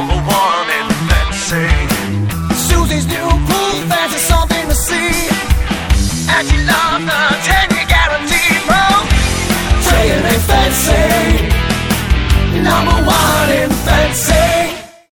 a woman, let's say. Susie's new cool fancy, something to see, and she loved the